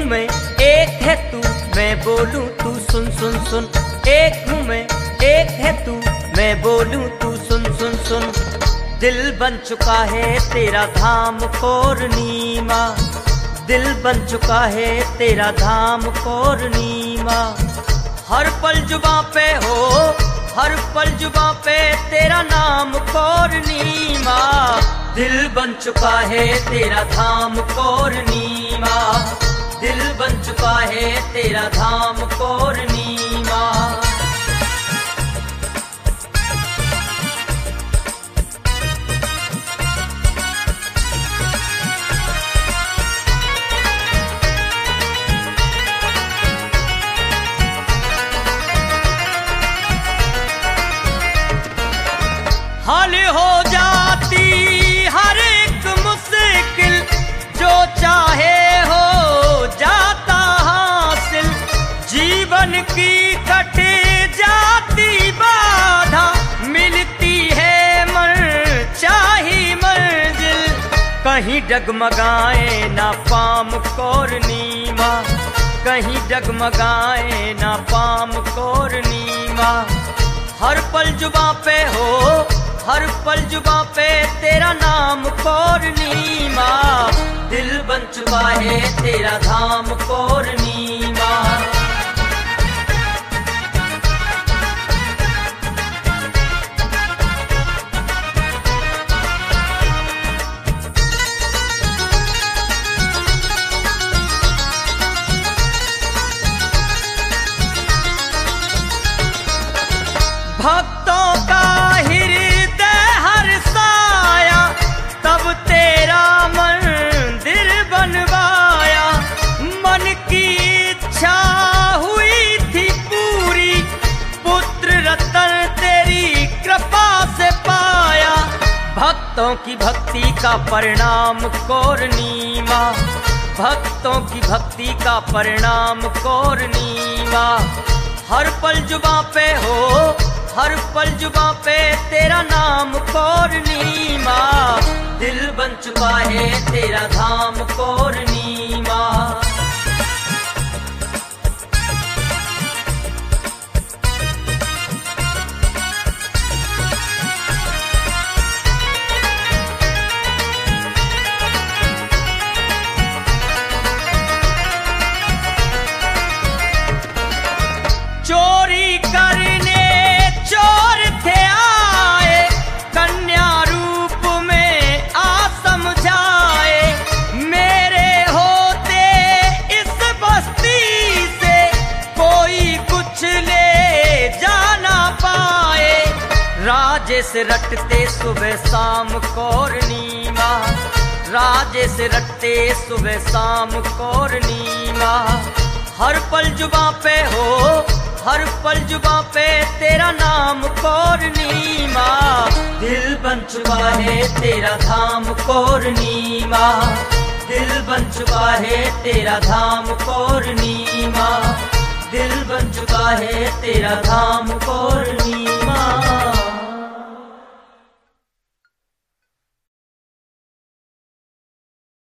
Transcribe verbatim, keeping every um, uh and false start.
हूँ मैं, एक है तू, मैं बोलूं तू सुन सुन सुन। एक हूँ मैं, एक है तू, मैं बोलूं तू सुन सुन सुन। दिल बन चुका है तेरा धाम पूर्णिमा, दिल बन चुका है तेरा धाम पूर्णिमा। हर पल जुबां पे हो, हर पल जुबां पे तेरा नाम पूर्णिमा। दिल बन चुका है तेरा धाम पूर्णिमा, दिल बन चुका है तेरा धाम पूर्णिमा। हल हो जाती हर एक मुश्किल, जो चाहे हो जाता हासिल। जीवन की कट जाती बाधा, मिलती है मर चाही मंजिल। कहीं डगमगाए ना पाम पूर्णिमा, कहीं डगमगाए ना पाम पूर्णिमा। हर पल जुबां पे हो, हर पल जुबां पे तेरा नाम पूर्णिमा। दिल बन चुका है तेरा धाम पूर्णिमा। भक्तों का हृदय हर्षाया, तब तेरा मंदिर बनवाया। मन की इच्छा हुई थी पूरी, पुत्र रतन तेरी कृपा से पाया। भक्तों की भक्ति का परिणाम पूर्णिमा, भक्तों की भक्ति का परिणाम पूर्णिमा। हर पल जुबां पे हो, हर पल जुबां पे तेरा नाम पूर्णिमा। दिल बन चुका है तेरा धाम पूर्णिमा। चोरी करने चोर थे आए, कन्या रूप में आ समझाए। मेरे होते इस बस्ती से कोई कुछ ले जा ना पाए। राजेश रटते सुबह शाम पूर्णिमा, राजेश रटते सुबह शाम पूर्णिमा। हर पल जुबां पे हो, हर पल जुबां पे तेरा नाम पूर्णिमा। दिल बन चुका है तेरा धाम पूर्णिमा, दिल बन चुका है तेरा धाम पूर्णिमा। दिल बन चुका है तेरा धाम पूर्णिमा।